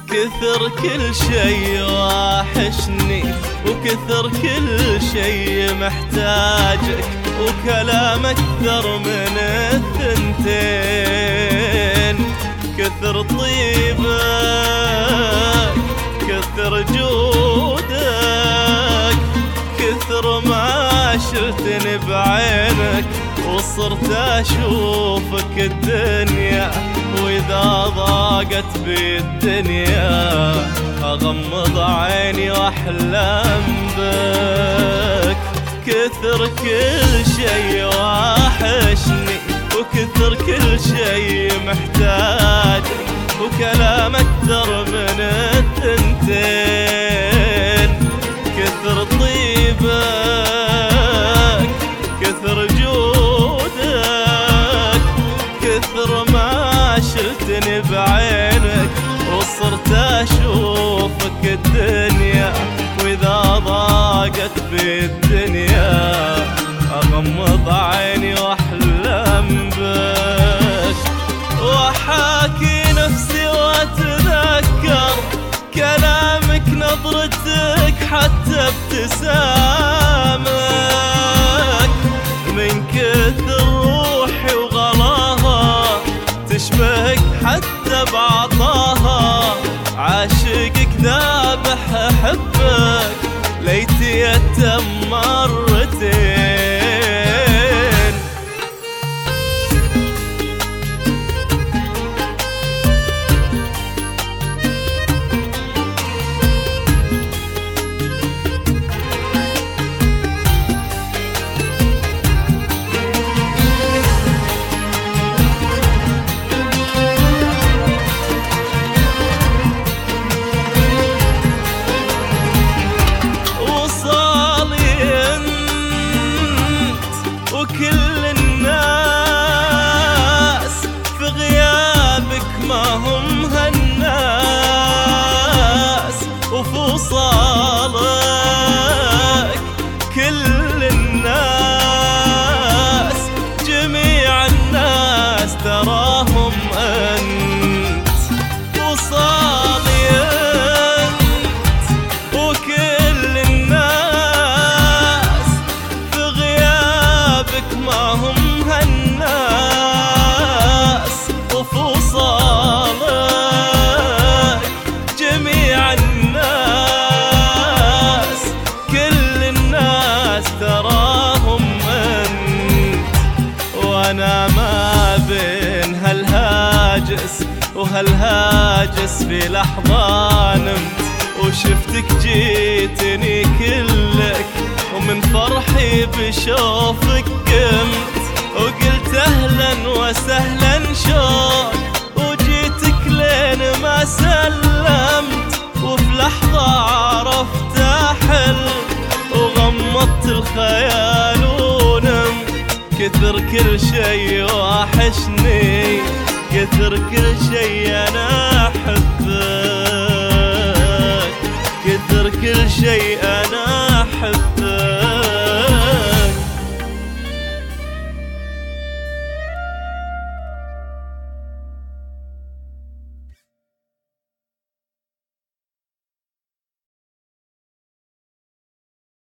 كثر كل شي واحشني وكثر كل شي محتاجك، وكلام أكثر من الثنتين. كثر طيبك كثر جودك، كثر ما شلتني بعينك وصرت أشوفك الدنيا. وإذا ضاقت بي الدنيا أغمض عيني وأحلم بك. كثر كل شي واحشني وكثر كل شي محتاجك، وكلام أكثر من الثنتين. كثر طيبك كثر جودك، كثر ما شلتني بعينك وصرت أشوفك الدنيا. وإذا ضاقت بالدنيا أغمض عيني وأحلم بك. وأحاكي نفسي وأتذكر كلامك نظرتك حتى ابتسامك. من كثر روحي وغلاها تشبهك حتى بعطاها. عاشقك ذابح أحبك ليتي يتم مرتين. وكل الناس في غيابك ما هم هالناس، وفي وصالك كل الناس جميع الناس تراهم أنت. وصالي أنت وكل الناس في غيابك ما هم هالناس، وفي وصالك جميع الناس كل الناس تراهم أنت. وأنا ما بين هالهاجس وهالهاجس في لحظة نمت، وشفتك جيتني كلك ومن فرحي بشوفك قمت. وقلت أهلا وسهلا شوق وجيتك لين ما سلمت. وفي لحظة عرفت أحل وغمضت الخيال ونمت. كثر كل شي واحشني كثر كل شي أنا أحبك. كثر كل شي